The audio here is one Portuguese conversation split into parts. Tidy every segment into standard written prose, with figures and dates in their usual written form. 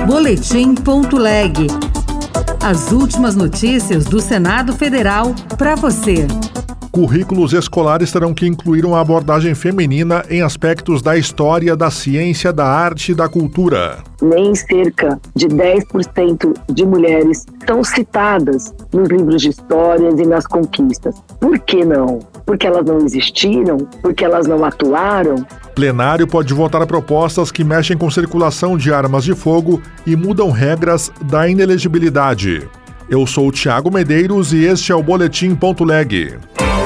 Boletim.leg. As últimas notícias do Senado Federal para você. Currículos escolares terão que incluir uma abordagem feminina em aspectos da história, da ciência, da arte e da cultura. Nem cerca de 10% de mulheres são citadas nos livros de histórias e nas conquistas. Por que não? Porque elas não existiram? Porque elas não atuaram? Plenário pode votar propostas que mexem com circulação de armas de fogo e mudam regras da inelegibilidade. Eu sou o Thiago Medeiros e este é o Boletim.leg.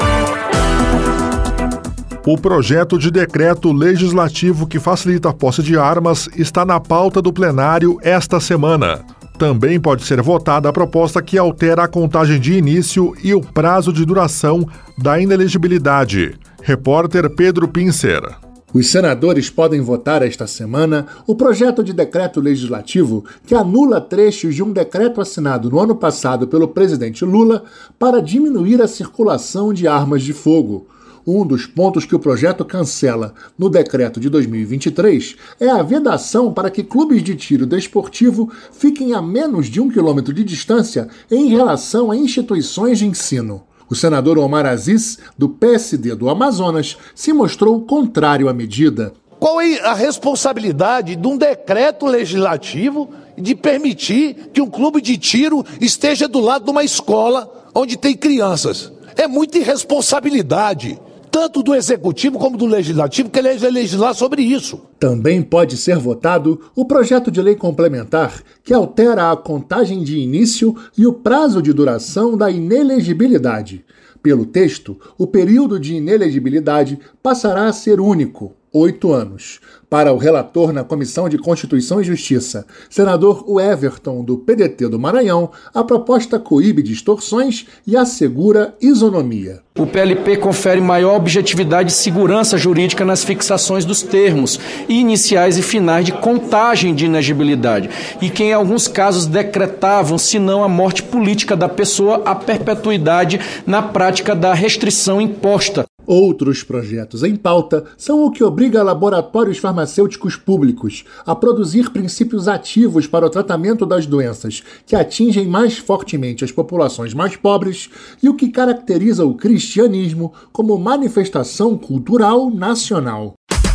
O projeto de decreto legislativo que facilita a posse de armas está na pauta do plenário esta semana. Também pode ser votada a proposta que altera a contagem de início e o prazo de duração da inelegibilidade. Repórter Pedro Pincer. Os senadores podem votar esta semana o projeto de decreto legislativo que anula trechos de um decreto assinado no ano passado pelo presidente Lula para diminuir a circulação de armas de fogo. Um dos pontos que o projeto cancela no decreto de 2023 é a vedação para que clubes de tiro desportivo fiquem a menos de 1 quilômetro de distância em relação a instituições de ensino. O senador Omar Aziz, do PSD do Amazonas, se mostrou contrário à medida. Qual é a responsabilidade de um decreto legislativo de permitir que um clube de tiro esteja do lado de uma escola onde tem crianças? É muita irresponsabilidade, tanto do executivo como do legislativo, que ele vai legislar sobre isso. Também pode ser votado o projeto de lei complementar que altera a contagem de início e o prazo de duração da inelegibilidade. Pelo texto, o período de inelegibilidade passará a ser único, 8 anos. Para o relator na Comissão de Constituição e Justiça, senador Everton, do PDT do Maranhão, a proposta coíbe distorções e assegura isonomia. O PLP confere maior objetividade e segurança jurídica nas fixações dos termos iniciais e finais de contagem de inelegibilidade e que em alguns casos decretavam, se não a morte política da pessoa, a perpetuidade na prática da restrição imposta. Outros projetos em pauta são o que obriga laboratórios farmacêuticos públicos a produzir princípios ativos para o tratamento das doenças que atingem mais fortemente as populações mais pobres e o que caracteriza o cristianismo como manifestação cultural nacional.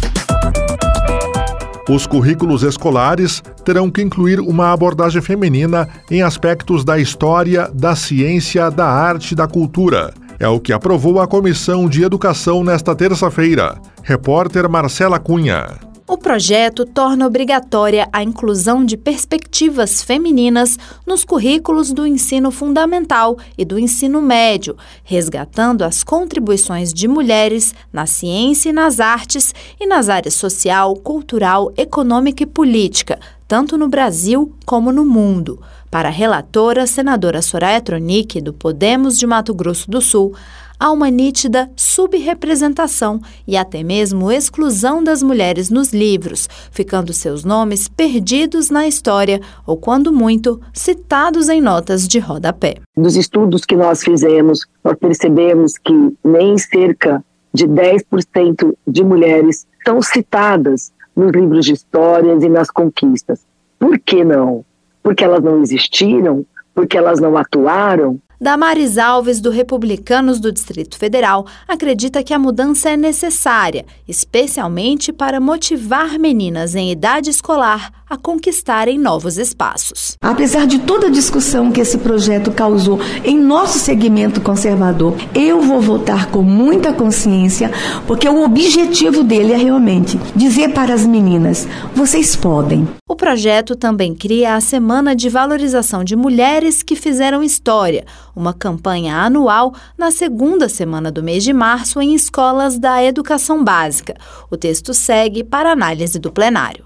Os currículos escolares terão que incluir uma abordagem feminina em aspectos da história, da ciência, da arte e da cultura. É o que aprovou a Comissão de Educação nesta terça-feira. Repórter Marcela Cunha. O projeto torna obrigatória a inclusão de perspectivas femininas nos currículos do ensino fundamental e do ensino médio, resgatando as contribuições de mulheres na ciência e nas artes e nas áreas social, cultural, econômica e política, tanto no Brasil como no mundo. Para a relatora, senadora Soraya Tronic, do Podemos de Mato Grosso do Sul, há uma nítida subrepresentação e até mesmo exclusão das mulheres nos livros, ficando seus nomes perdidos na história ou, quando muito, citados em notas de rodapé. Dos estudos que nós fizemos, nós percebemos que nem cerca de 10% de mulheres são citadas nos livros de histórias e nas conquistas. Por que não? Porque elas não existiram? Porque elas não atuaram? Damares Alves, do Republicanos do Distrito Federal, acredita que a mudança é necessária, especialmente para motivar meninas em idade escolar a conquistarem novos espaços. Apesar de toda a discussão que esse projeto causou em nosso segmento conservador, eu vou votar com muita consciência, porque o objetivo dele é realmente dizer para as meninas: vocês podem. O projeto também cria a Semana de Valorização de Mulheres que Fizeram História, uma campanha anual na segunda semana do mês de março em escolas da educação básica. O texto segue para análise do plenário.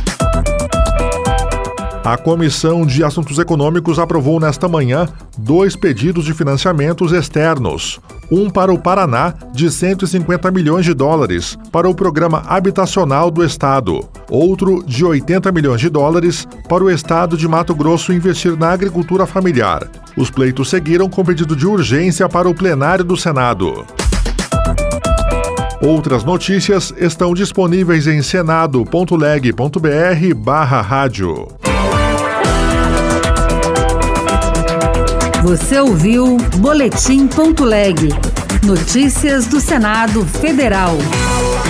A Comissão de Assuntos Econômicos aprovou nesta manhã 2 pedidos de financiamentos externos. Um para o Paraná, de 150 milhões de dólares, para o Programa Habitacional do Estado. Outro, de 80 milhões de dólares, para o Estado de Mato Grosso investir na agricultura familiar. Os pleitos seguiram com pedido de urgência para o plenário do Senado. Outras notícias estão disponíveis em senado.leg.br/rádio. Você ouviu Boletim.leg. Notícias do Senado Federal.